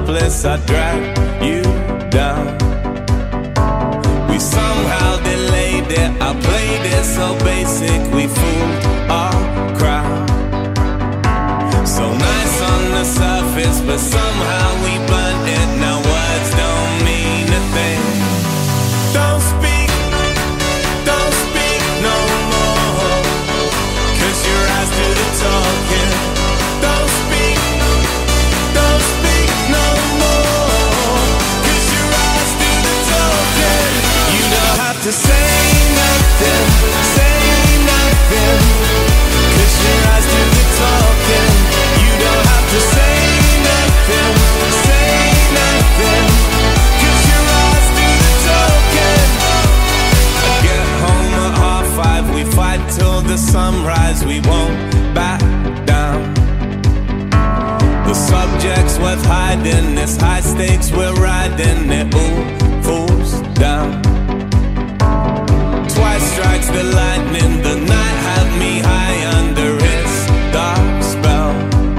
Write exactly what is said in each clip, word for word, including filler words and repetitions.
helpless, I drag you down. We somehow delayed it, I played it so basic, we fooled our crowd. So nice on the surface, but somehow we burnt it. Now words don't mean a thing. Don't speak, don't speak no more, 'cause your eyes do the talking. Don't speak, don't speak no more, 'cause your eyes do the talking. You don't have to say nothing, say nothing, 'cause your eyes do the talking. You don't have to say nothing, say nothing, 'cause your eyes do the talking. I get home at half five, we fight till the sunrise, we won't back down. The subject's worth hiding, this high stakes we're riding, it all falls down. Twice strikes the lightning, the night had me high under its dark spell.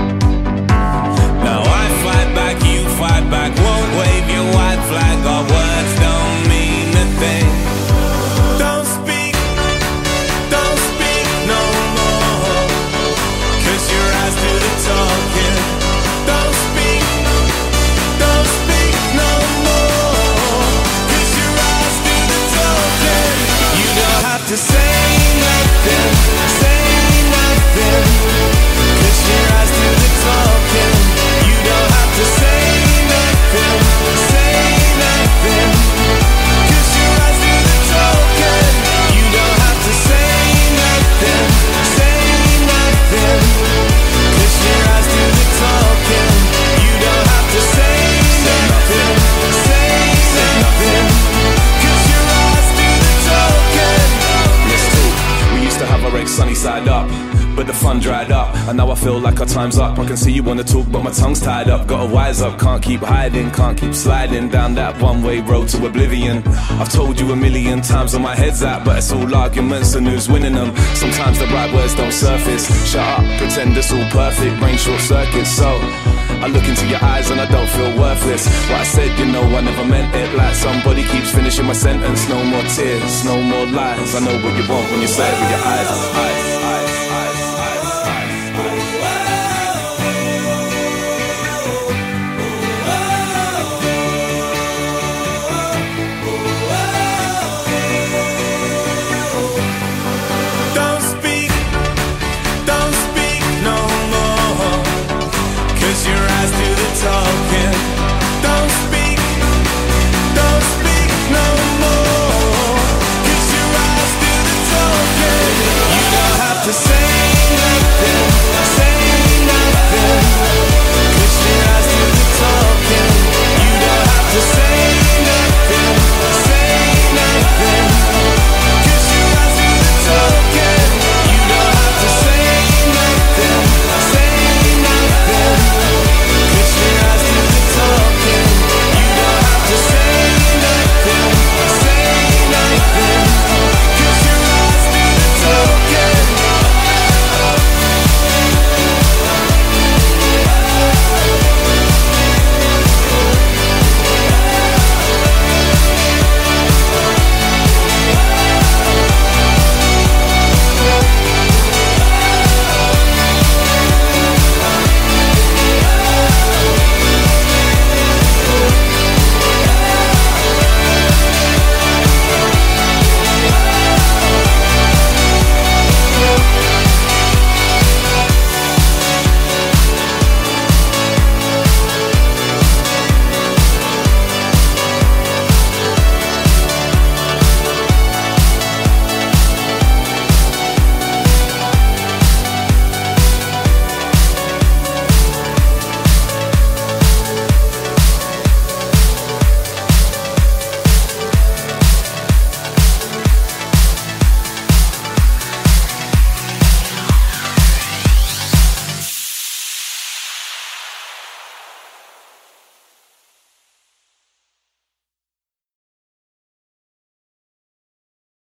Now I fight back, you fight back, won't wave your white flag, our words don't mean a thing. Don't speak, don't speak no more, 'cause your eyes do the talking. Don't speak, don't speak no more, 'cause your eyes do the talking. You don't have to say nothing, say nothing, 'cause your eyes do the talking. You don't have to say nothing, say nothing, 'cause your eyes do the talking. You don't have to say nothing, say nothing, 'cause your eyes do the talking. You don't have to say nothing, say nothing, 'cause your eyes do the talking. Yes, too. We used to have our eggs sunny side up, but the fun dried up, and now I feel like our time's up. I can see you wanna talk, but my tongue's tied up. Gotta wise up, can't keep hiding, can't keep sliding down that one-way road to oblivion. I've told you a million times where my head's at, but it's all arguments and who's winning them. Sometimes the right words don't surface. Shut up, pretend it's all perfect, brain short circuits. So I look into your eyes and I don't feel worthless. What I said, you know, I never meant it. Like somebody keeps finishing my sentence. No more tears, no more lies. I know what you want when you say it with your eyes, eyes, eyes, eyes.